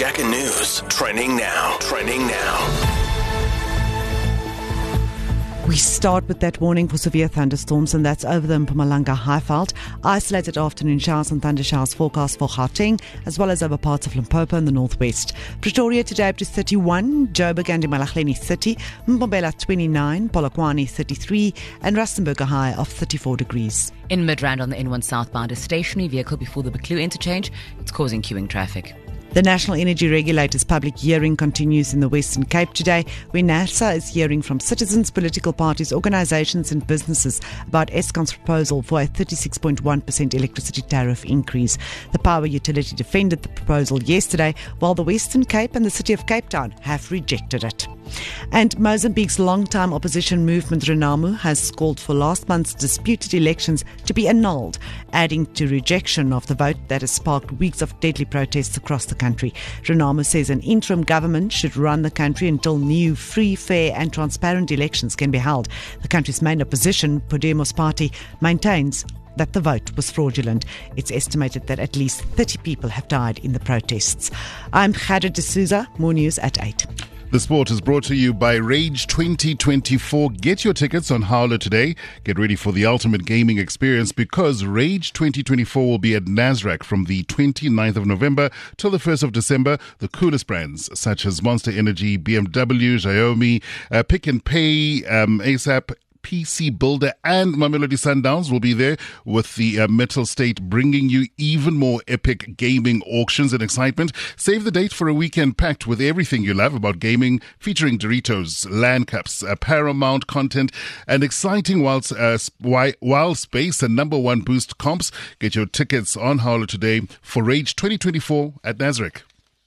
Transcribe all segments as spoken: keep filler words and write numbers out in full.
Jacka News. Trending now. Trending now. We start with that warning for severe thunderstorms, and that's over the Mpumalanga Highveld. Isolated afternoon showers and thunder showers forecast for Gauteng, as well as over parts of Limpopo and the northwest. Pretoria today up to thirty-one, Joburg and Imalahleni thirty, Mbombela twenty-nine, Polokwane thirty-three, and Rustenburg a high of thirty-four degrees. In Midrand on the N one southbound, a stationary vehicle before the Buccleuch interchange. It's causing queuing traffic. The National Energy Regulator's public hearing continues in the Western Cape today, where NASA is hearing from citizens, political parties, organisations and businesses about Eskom's proposal for a thirty-six point one percent electricity tariff increase. The power utility defended the proposal yesterday, while the Western Cape and the city of Cape Town have rejected it. And Mozambique's long-time opposition movement Renamo has called for last month's disputed elections to be annulled, adding to rejection of the vote that has sparked weeks of deadly protests across the country. Renamo says an interim government should run the country until new, free, fair and transparent elections can be held. The country's main opposition, Podemos Party, maintains that the vote was fraudulent. It's estimated that at least thirty people have died in the protests. I'm Khadra D'Souza, more news at eight. The sport is brought to you by Rage twenty twenty-four. Get your tickets on Howler today. Get ready for the ultimate gaming experience because Rage twenty twenty-four will be at Nasrec from the twenty-ninth of November till the first of December. The coolest brands such as Monster Energy, B M W, Xiaomi, uh, Pick and Pay, um, ASAP, P C Builder and Mamelodi Sundowns will be there with the uh, Metal State bringing you even more epic gaming auctions and excitement. Save the date for a weekend packed with everything you love about gaming, featuring Doritos, LAN Cups, uh, Paramount content, and exciting wild, uh, wild space and number one boost comps. Get your tickets on Howler today for Rage twenty twenty-four at Nasrec.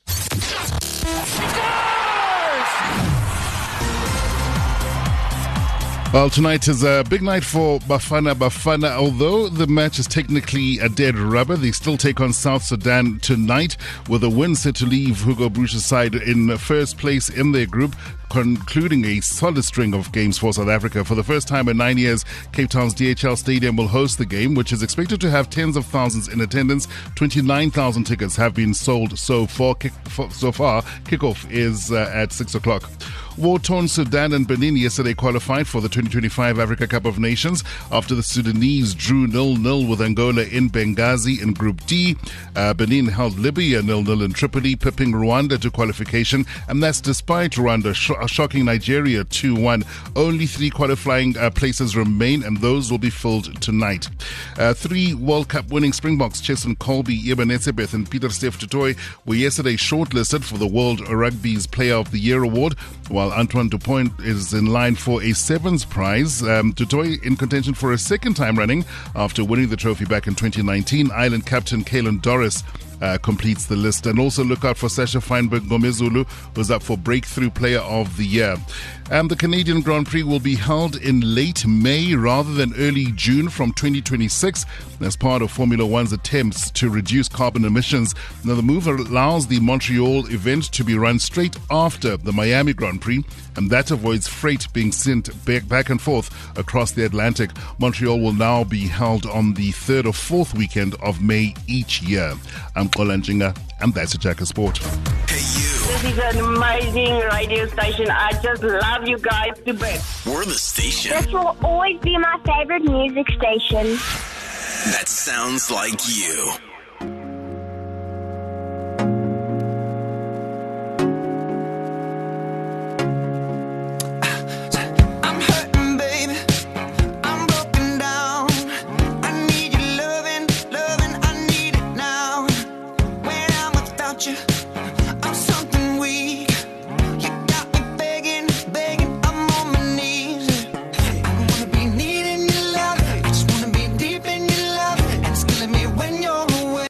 Well, tonight is a big night for Bafana Bafana. Although the match is technically a dead rubber, they still take on South Sudan tonight, with a win set to leave Hugo Broos's side in first place in their group, concluding a solid string of games for South Africa. For the first time in nine years, Cape Town's D H L Stadium will host the game, which is expected to have tens of thousands in attendance. twenty-nine thousand tickets have been sold so far. Kick, so far, kickoff is uh, at six o'clock. War-torn Sudan and Benin yesterday qualified for the twenty twenty-five Africa Cup of Nations after the Sudanese drew nil nil with Angola in Benghazi in Group D. Uh, Benin held Libya nil nil in Tripoli, pipping Rwanda to qualification, and that's despite Rwanda sh- shocking Nigeria two one. Only three qualifying uh, places remain, and those will be filled tonight. Uh, three World Cup winning Springboks, Cheslin Colby, Eben Etzebeth and Pieter-Steph du Toit, were yesterday shortlisted for the World Rugby's Player of the Year award, while Antoine Dupont is in line for a seventh prize. Um, Du Toit in contention for a second time running after winning the trophy back in twenty nineteen. Ireland captain Caelan Doris Uh, completes the list. And also look out for Sasha Feinberg Ngomezulu, who's up for Breakthrough Player of the Year. And the Canadian Grand Prix will be held in late May rather than early June from twenty twenty-six as part of Formula One's attempts to reduce carbon emissions. Now, the move allows the Montreal event to be run straight after the Miami Grand Prix, and that avoids freight being sent back, back and forth across the Atlantic. Montreal will now be held on the third or fourth weekend of May each year. I'm Kolanjinga, and that's a Jacka Sport. Hey, you. This is an amazing radio station. I just love you guys to bits. We're the station This will always be my favorite music station. that sounds like you.